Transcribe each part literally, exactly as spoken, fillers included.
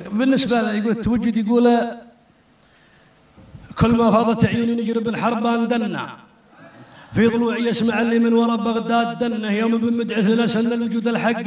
بالنسبة له يقول التوجد، يقول كل ما فاضت عيوني نجرب الحربان دنا في ضلوعي يسمع اللي من وراء بغداد دنه يوم بن مدعث لنا سن الوجود الحق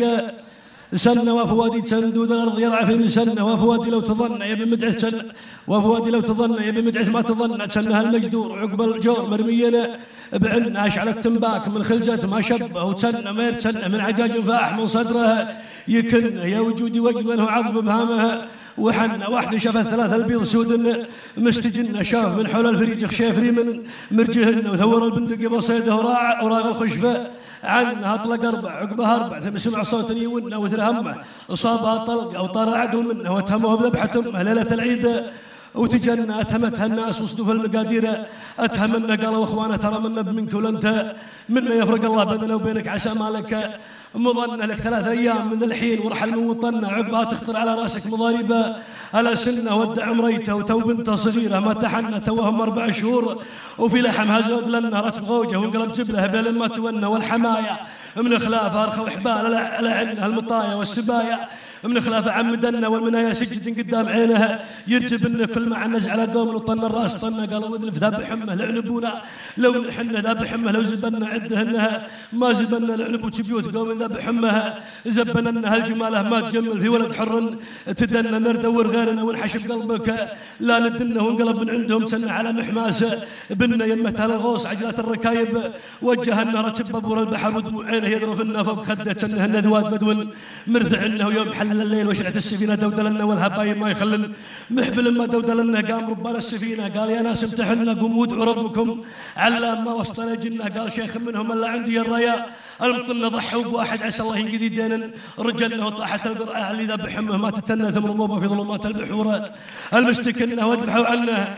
سنه وفوادي سندود الارض يرعى في مسنه وفوادي لو تظن يا بن مدعث سن وفوادي لو تظن يا بن مدعث ما تظن سنها المجدور عقب الجور مرمينا بعن اشعل التنباك من خلجته ما شبه وتسنه ما يتسنه من عجاج فاح من صدرها يكن يا وجودي وجد منه عظم بهامها وحنا واحد شاف الثلاث البيض سود مستجن شاف من حول الفريج خشافري من مرجهن وثور البندق بصيده وراع وراغ الخشفه عنها اطلق اربع عقبها اربع ثم سمع صوت يونه وثر همه اصابها طلق او طار العدو منه واتهمه بذبحه امه ليله العيد وتجنى اتهمتها الناس وصدوا في المقادير اتهم انه قالوا اخوانا ترى منا منك ولا انت منا يفرق الله بيننا وبينك عسى مالك مظنة لك ثلاث أيام من الحين ورحل من وطننا عقبها تخطر على راسك مضاربة على سنة ودع مريته وتو بنته صغيرة ما تحنى توهم أربع شهور وفي لحمها زود لنا رسم غوجة وانقلب جبلها بلا ما تونى والحماية من خلافها أرخى وحبال لعنها المطايا والسبايا من خلاف عمدنا والمنايا سجد قدام عينها يرجب ان كل ما عنز على قوم وطن الراس طنا قالوا ودلف ذاب حمه لعنبونا لو حنا ذاب حمه لو زبنا عده انها ما زبنا لعنب وتبيوت قوم ذاب حمها زبنا انها الجماله ما تجمل في ولد حر تدنا ندور غيرنا ونحشب قلبك لا ندنا وانقلب من عندهم سنه على محماسه بنا يمتها الغوص عجلات الركايب وجه النار تببور البحر ودموعينه يذرف لنا فوق خده سنه الندوات بدون مرثع انه يوم حل الليل وشعت السفينه دودلنا والهبايب ما يخلن محبل ما دودلنا قام ربان السفينه قال يا ناس امتحنا قوموا ادعوا ربكم على ما وصل لجنه قال شيخ منهم الا عندي الرياء المطن ضحوا بواحد عسى الله ينقذي دينا رجلنا وطاحت القرعه اللي ذبح امه ما تتنى ثم رموبه في ظلمات البحور المستكنه وذبحوا عنه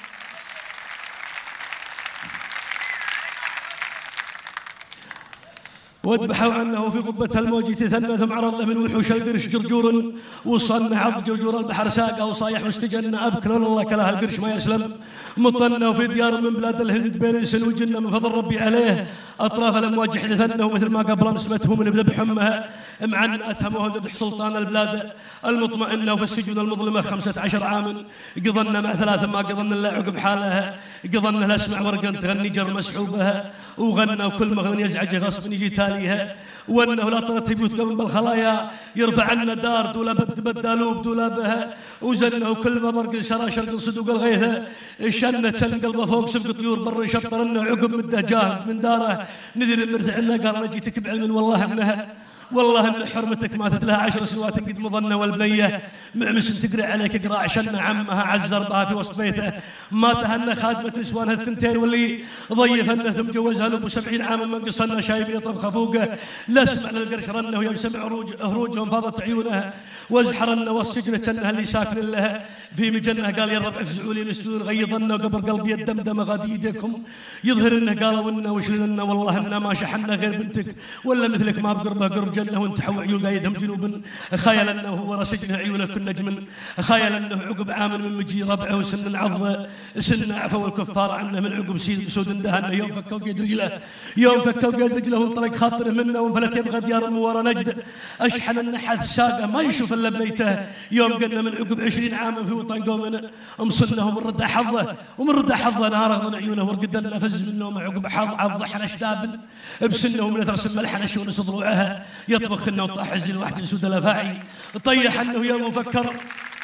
وذبحوا عنه في قبة الموج تثنى ثم عرض له من وحوش القرش جرجور وصنع عض جرجور البحر ساقه وصايح مستجن ابكر والله كلاه القرش ما يسلم مطنه وفي ديار من بلاد الهند بين انس وجنه من فضل ربي عليه اطراف الامواج حدثنه مثل ما قبل امسمته من بذبح امها معن اتهمه ذبح سلطان البلاد المطمئنه وفي السجن المظلمه خمسة عشر عاما قضنا مع ثلاثه ما قضنا الا عقب حالها قضنا لا اسمع ورقا تغني جر مسحوبها وغنى وكل مغني يزعج غصب يجي تاليها وانه لا طرت بيوت قبل بالخلايا يرفع عنا دار دولا بد بدالوب دولابها وزنه كل ما برق شرى شرق صدوق الغيثه شنت سن قلبه فوق سبق طيور بر يشطر انه عقب مده جاهد من داره نذر المرتع لنا قال انا جيتك بعلم والله انها والله ان حرمتك ماتت لها عشر سنوات قد مظنه والبنيه معمس تقرع عليك قراع شن عمها عزر بها في وسط بيته ما تهنى خادمه نسوانها الثنتين واللي ضيفنا ثم جوزها له بسبعين عاما من قصنا شايب يطرف خفوقه لا اسمع للقرش رنه ويوم سمع عروج هروجهم فاضت عيونها وازحرنا والسجن تنها اللي ساكن لها في مجنه قال يا الربع افزعوا لي نسجون غيظنا وقبر قلبي الدمدم غادي يديكم يظهر انه قالوا انه وش لنا والله انه ما شحنا غير بنتك ولا مثلك ما بقربه قرب جنه وانت حو عيون قايدهم جنوبا خيل انه ورا سجن عيونه كل نجم خيل انه عقب عام من مجي ربعه وسن عض سن عفوا الكفار عنه من عقب سود دهنه يوم فكوا قيد رجله يوم فكوا قيد رجله وانطلق خاطره منه وانفلت يبغى ديار ورا نجد اشحن النحاس ساقه ما يشوف الا بيته يوم قلنا من عقب عشرين عاما في وطن قومنا مصنه ومن رد حظه ومن رد حظه نار اغضن عيونه ورقدنا فز من نومه عقب حظ عض حنش داب بسنه ومن اثر سم الحنش ونس ضلوعها يطبخ انه وطاح عز الواحد سود الافاعي طيح انه يوم فكر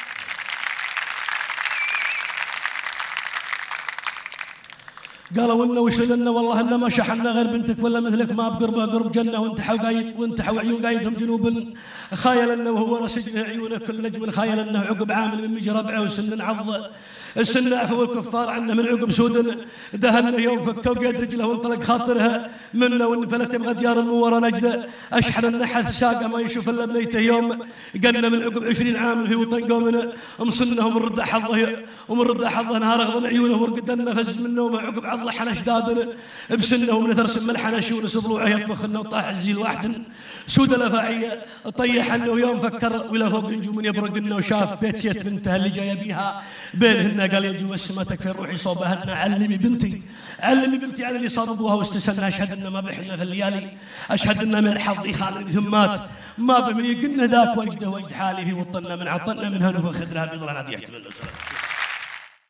قالوا انه وش لنا والله انه ما شحنا غير بنتك ولا مثلك ما بقربه قرب جنه وانت حو قايد وانت حو عيون قايدهم جنوب خايل انه هو سجن عيونه كل نجم خايل انه عقب عامل من مجي ربعه وسن عض السن عفو الكفار عنه من عقب سود دهنه يوم فكوا قيد رجله وانطلق خاطرها منه وانفلت يبغى ديار المورة نجده اشحن النحاس ساقه ما يشوف الا بنيته يوم قلنا من عقب عشرين عام في وطن قومنا مصنه ومن رد حظه ومن رد حظه نهار اغضن عيونه ورقدنا فز من نومه عقب عض حنش دابنا بسنه ومن اثر سم الحنش ونس ضلوعه يطبخ انه وطاح الزيل واحد سود الافاعيه طيح انه يوم فكر ولا فوق نجوم يبرق انه وشاف بيت سيت بنته اللي جايه بيها بينهن قال يا جو السما تكفي روحي صوبها أن علمي بنتي علمي بنتي على اللي صاب ابوها واستسنى اشهد ان ما بحنا في الليالي اشهد ان من حظي خالد ثم مات ما بمن يقلنا ذاك وجده وجد حالي في وطنا من عطنا منها نفخ خدرها بيضلها نادي يحتمل.